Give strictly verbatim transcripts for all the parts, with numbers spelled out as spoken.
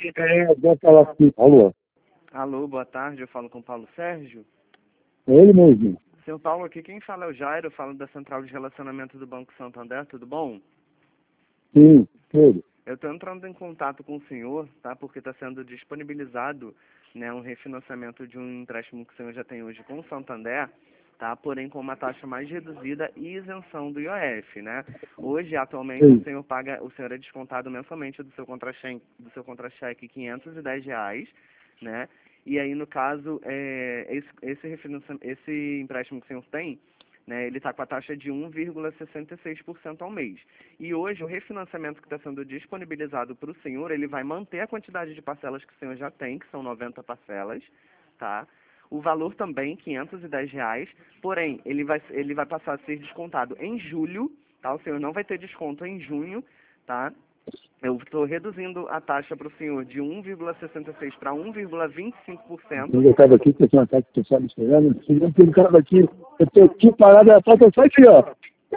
É, deve falar assim. Alô? Alô, boa tarde, eu falo com o Paulo Sérgio. É ele mesmo. Seu Paulo, aqui quem fala é o Jairo, eu falo da Central de Relacionamento do Banco Santander, tudo bom? Sim, tudo. Eu estou entrando em contato com o senhor, tá? Porque está sendo disponibilizado, né, um refinanciamento de um empréstimo que o senhor já tem hoje com o Santander, tá? Porém com uma taxa mais reduzida e isenção do I O F, né? Hoje, atualmente, o Sim. senhor paga, o senhor é descontado mensalmente do seu contra-cheque, do seu contra-cheque quinhentos e dez reais, né? E aí, no caso, é, esse, esse, refinancia- esse empréstimo que o senhor tem, né, ele está com a taxa de um vírgula sessenta e seis por cento ao mês. E hoje o refinanciamento que está sendo disponibilizado para o senhor, ele vai manter a quantidade de parcelas que o senhor já tem, que são noventa parcelas, tá? O valor também, quinhentos e dez reais, porém, ele vai, ele vai passar a ser descontado em julho, tá? O senhor não vai ter desconto em junho, tá? Eu estou reduzindo a taxa para o senhor de um vírgula sessenta e seis para um vírgula vinte e cinco por cento. Eu estava aqui, que eu tinha uma casa que estava esperando. Eu estava aqui, eu estou aqui parado, a foto só aqui, ó.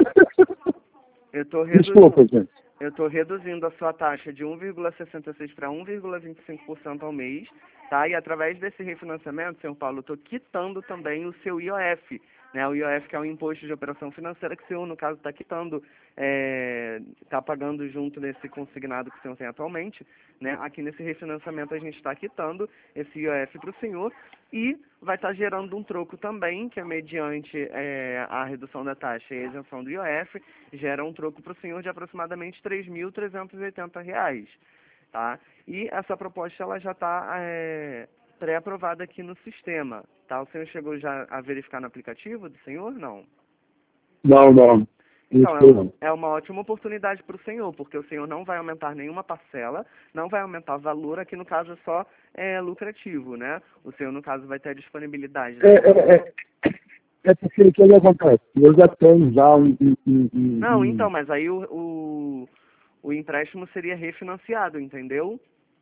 Eu estou reduzindo. Desculpa, gente. Eu estou reduzindo a sua taxa de um vírgula sessenta e seis para um vírgula vinte e cinco por cento ao mês, tá? E através desse refinanciamento, senhor Paulo, eu estou quitando também o seu I O F, né? O I O F que é o Imposto de Operação Financeira que o senhor, no caso, está quitando, está pagando junto nesse consignado que o senhor tem atualmente, né? Aqui nesse refinanciamento a gente está quitando esse I O F para o senhor e vai estar gerando um troco também, que é mediante é, a redução da taxa e a isenção do I O F, gera um troco para o senhor de aproximadamente três mil trezentos e oitenta reais, tá? E essa proposta ela já está é, pré-aprovada aqui no sistema, tá? O senhor chegou já a verificar no aplicativo do senhor? Não. Não, não. Então, Isso é, não. é uma ótima oportunidade para o senhor, porque o senhor não vai aumentar nenhuma parcela, não vai aumentar o valor, aqui no caso é só é, lucrativo, né? O senhor, no caso, vai ter a disponibilidade. É, é, é, é porque o que acontece? Eu já tenho já um... um, um, um Não, então, mas aí o, o, o empréstimo seria refinanciado, entendeu?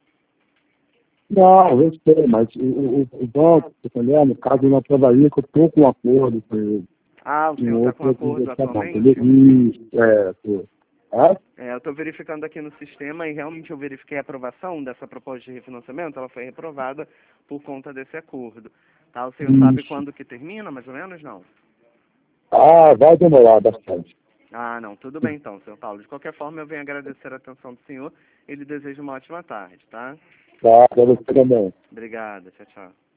Não, eu sei, mas o, o, o banco, tá entendendo? No caso, eu não aprovaria que eu estou com um acordo com ele. Ah, o Um senhor está com outro acordo tá bom, atualmente? entendeu? Isso, é, tô. Ah? É, eu estou verificando aqui no sistema e realmente eu verifiquei a aprovação dessa proposta de refinanciamento, ela foi reprovada por conta desse acordo. Tá? O senhor sabe Isso. quando que termina, mais ou menos, não? Ah, vai demorar bastante. Ah, não, tudo bem então, senhor Paulo. De qualquer forma, eu venho agradecer a atenção do senhor e lhe desejo uma ótima tarde, tá? Tá, para você também. Obrigado, tchau, tchau.